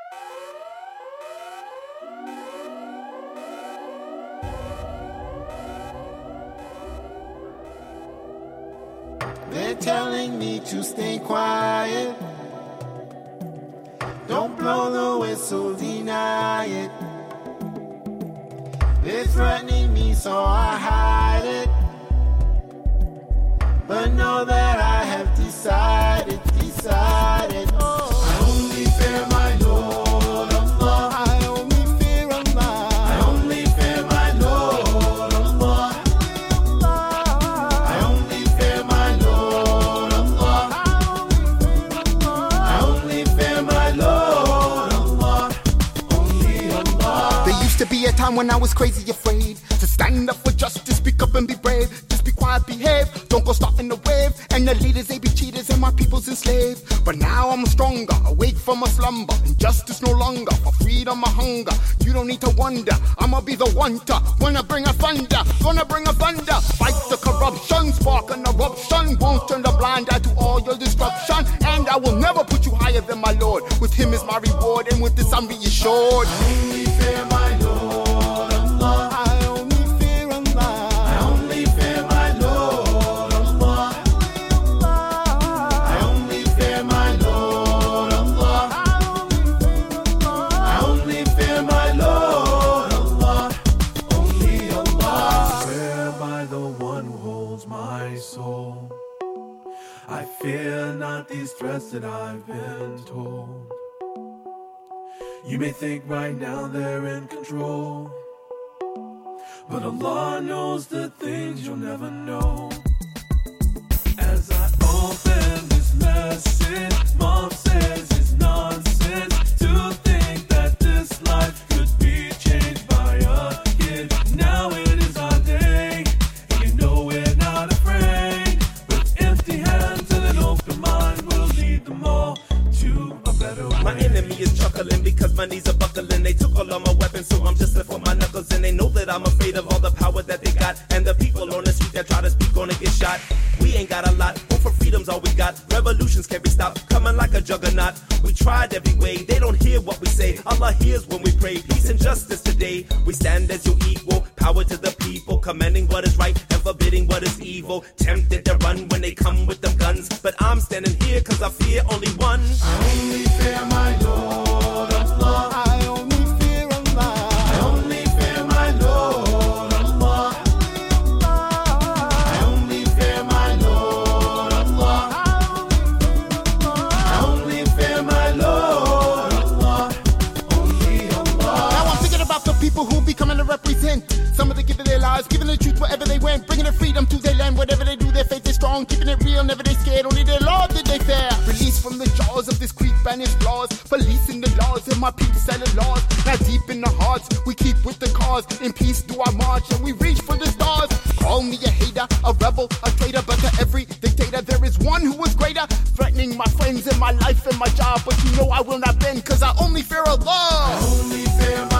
They're telling me to stay quiet. Don't blow the whistle, deny it. They're threatening me, so I hide it. But know that I have decided. Oh, I only fear my Lord Allah. I only fear Allah. I only fear my Lord Allah. I only fear my Lord Allah. I only fear my Lord Allah. Only Allah. There used to be a time when I was crazy afraid to stand up for justice, speak up and be brave. Just be quiet, behave, don't go starting the wave. And the leaders, they be cheaters and my people's enslaved. But now I'm stronger, awake from a slumber. Injustice no longer, for freedom a hunger. You don't need to wonder, I'ma be the one to wanna bring a thunder, gonna bring a thunder. Fight the corruption, spark an eruption. Won't turn the blind eye to all your destruction. And I will never put you higher than my Lord. With him is my reward, and with this I'm reassured. I only fear my Lord Allah. I only fear Allah. I only fear my Lord Allah. I only fear my Lord Allah. I only fear my Lord Allah. Only Allah. Swear by the one who holds my soul. I fear not these threats that I've been told. You may think right now they're in control, but Allah knows the things you'll never know. As I open this message, Mom says it's nonsense to think that this life could be changed by a kid. Now it is our day, and you know we're not afraid. With empty hands and an open mind, we'll lead them all to a better way. My enemy is chuckling because my knees are buckling. They took all of my weapons, so I'm just left with my knuckles. And they know that I'm afraid of all the power that they got. And the people on the street that try to speak gonna get shot. We ain't got a lot, hope for freedom's all we got. Revolutions can't be stopped, coming like a juggernaut. We tried every way, they don't hear what we say. Allah hears when we pray, peace and justice today. We stand as your equal, power to the people, commanding what is right and forbidding what is evil. Tempted to run when they come with them guns, but I'm standing here cause I fear only one. I only fear my Lord Allah. I only fear Allah. I only fear my Lord Allah. I only fear my Lord Allah. I only fear my Lord Allah. Only Allah. Now I'm thinking about the people who be coming to represent. Some of them giving their lives, giving the truth wherever they went, bringing the freedom to their land. Whatever they do, their faith is strong, keeping it real, never they scared. Only their Lord did they fear. Released from the jaws of this creep and its flaws, policing the laws and my peace silent laws. Now deep in the hearts, we keep with the cause. In peace do I march and we reach for the stars. Call me a hater, a rebel, a traitor, but to every dictator there is one who is greater. Threatening my friends and my life and my job, but you know I will not bend, cause I only fear Allah. I only fear my